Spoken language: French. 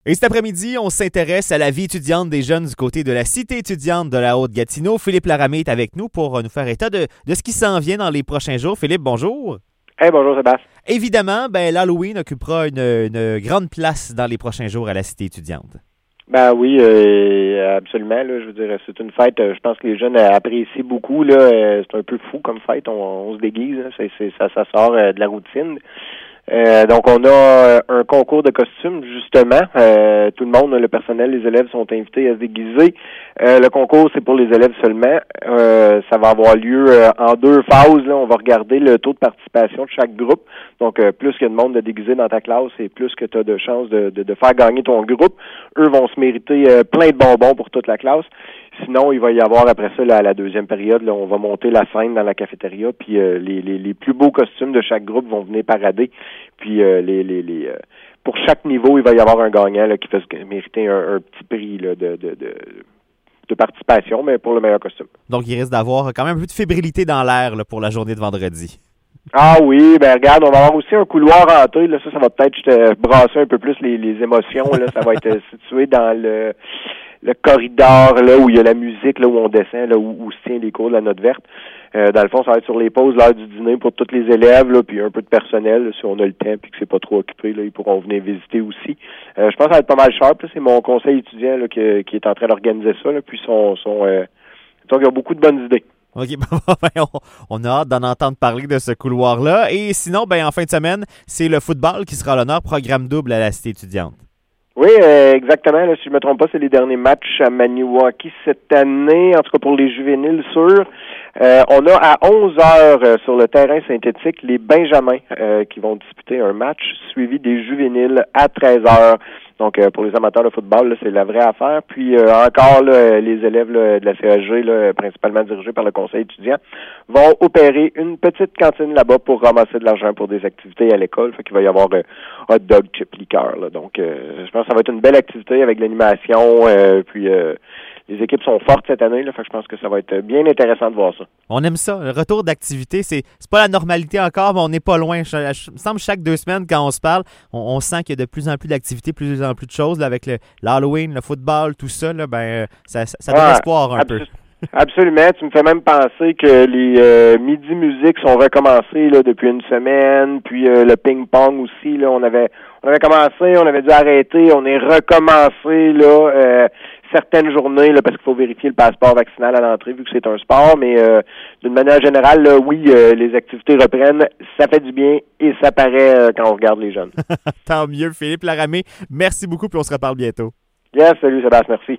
Et cet après-midi, on s'intéresse à la vie étudiante des jeunes du côté de la Cité étudiante de la Haute-Gatineau. Philippe Laramé est avec nous pour nous faire état de ce qui s'en vient dans les prochains jours. Philippe, bonjour. Hey, bonjour Sébastien. Évidemment, l'Halloween occupera une grande place dans les prochains jours à la Cité étudiante. Ben oui, absolument. Là, je veux dire, c'est une fête, je pense que les jeunes apprécient beaucoup. Là, c'est un peu fou comme fête, on se déguise, hein, ça sort de la routine. Donc, on a un concours de costumes, justement. Tout le monde, le personnel, les élèves sont invités à se déguiser. Le concours, c'est pour les élèves seulement. Ça va avoir lieu en deux phases. Là. On va regarder le taux de participation de chaque groupe. Donc, plus qu'il y a de monde de déguisé dans ta classe et plus que tu as de chances de faire gagner ton groupe. Eux vont se mériter plein de bonbons pour toute la classe. Sinon, il va y avoir après ça, là, à la deuxième période, là, on va monter la scène dans la cafétéria, puis les plus beaux costumes de chaque groupe vont venir parader. Puis pour chaque niveau, il va y avoir un gagnant là, qui va se mériter un petit prix là, de participation, mais pour le meilleur costume. Donc, il risque d'avoir quand même un peu de fébrilité dans l'air là, pour la journée de vendredi. Ah oui, ben regarde, on va avoir aussi un couloir hanté. Là, ça va peut-être brasser un peu plus les émotions. Là, ça va être situé dans le corridor là où il y a la musique, là où on descend, là où se tient les cours de la note verte. Dans le fond, ça va être sur les pauses, l'heure du dîner pour tous les élèves, là, puis un peu de personnel, là, si on a le temps puis que c'est pas trop occupé, là, ils pourront venir visiter aussi. Je pense que ça va être pas mal cher. C'est mon conseil étudiant là, qui est en train d'organiser ça, là, puis donc il y a beaucoup de bonnes idées. OK, on a hâte d'en entendre parler de ce couloir-là. Et sinon, en fin de semaine, c'est le football qui sera à l'honneur, programme double à la Cité étudiante. Oui, exactement. Là, si je me trompe pas, c'est les derniers matchs à Maniwaki cette année, en tout cas pour les juvéniles sûrs. On a à 11h sur le terrain synthétique les Benjamins qui vont disputer un match, suivi des juvéniles à 13h. Donc, pour les amateurs de football, là, c'est la vraie affaire. Puis, encore, là, les élèves là, de la CAG, là, principalement dirigés par le conseil étudiant, vont opérer une petite cantine là-bas pour ramasser de l'argent pour des activités à l'école. Fait qu'il va y avoir hot dog, chip, liqueur. Là. Donc, je pense que ça va être une belle activité avec l'animation. Puis, les équipes sont fortes cette année. Là, fait que je pense que ça va être bien intéressant de voir ça. On aime ça. Le retour d'activité, c'est pas la normalité encore, mais on n'est pas loin. Il me semble chaque 2 semaines, quand on se parle, on sent qu'il y a de plus en plus d'activités, plus en plus de choses là, avec l'Halloween, le football, tout ça. Là, ça donne espoir un peu. Absolument. Tu me fais même penser que les midi musiques sont recommencés là, depuis une semaine, puis le ping-pong aussi. Là, on avait commencé, on avait dû arrêter, on est recommencé là certaines journées là, parce qu'il faut vérifier le passeport vaccinal à l'entrée vu que c'est un sport, mais d'une manière générale, là, oui, les activités reprennent, ça fait du bien et ça paraît quand on regarde les jeunes. Tant mieux, Philippe Laramé. Merci beaucoup, puis on se reparle bientôt. Yes, salut Sébastien, merci.